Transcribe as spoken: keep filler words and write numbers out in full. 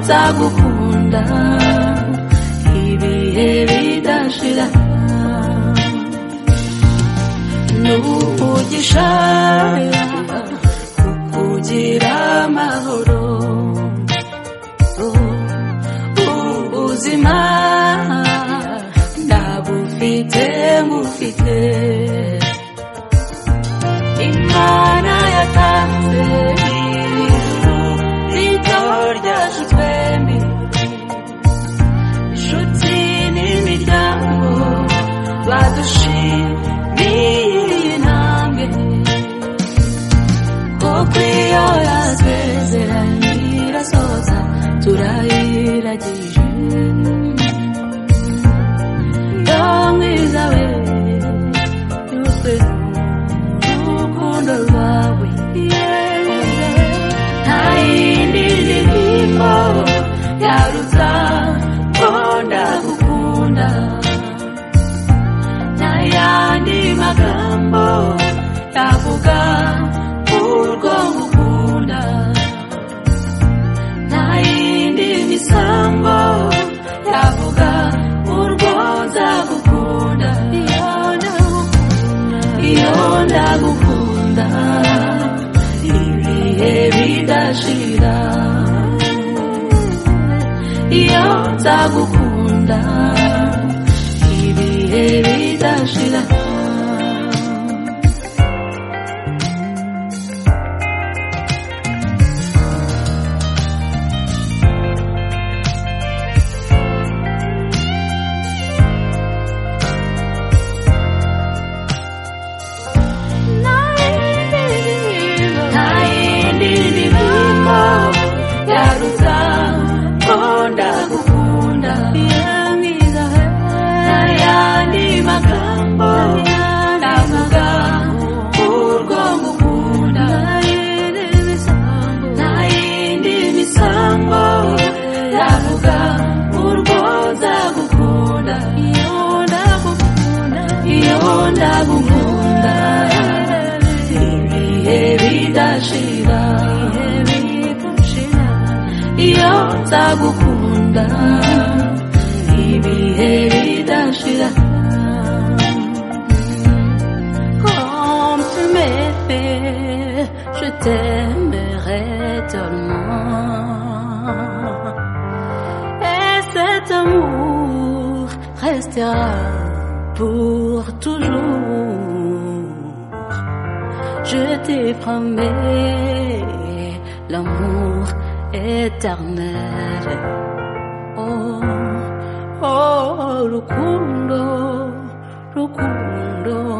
nzagukunda ibihe bidashira n'umugisha kukugira amahoro ubuzima ndabufite ngufite Imana yatanze ijuru rito ryacu twembi inshuti n'imiryango badushimiye intambwe kuko iyo yasezeranye irasoza turayiragije yo mwiza we yuzuye urukundo rwawe nta yindi ndirimbo yaruta ko ndagukunda nta yandi magambo yavuga urwo ngukunda nta yindi misambo yavuga urwo nzagukunda iyo ndagukunda ibihe bidashira iyo nzagukunda ibihe bidashira ndagukunda ibihe bidashira iyo nzagukunda ibihe bidashira comme tu m'aimais je t'aimerai tellement et cet amour restera pour toujours. Je te promets l'amour éternel. Oh, oh, Rukundo, Rukundo.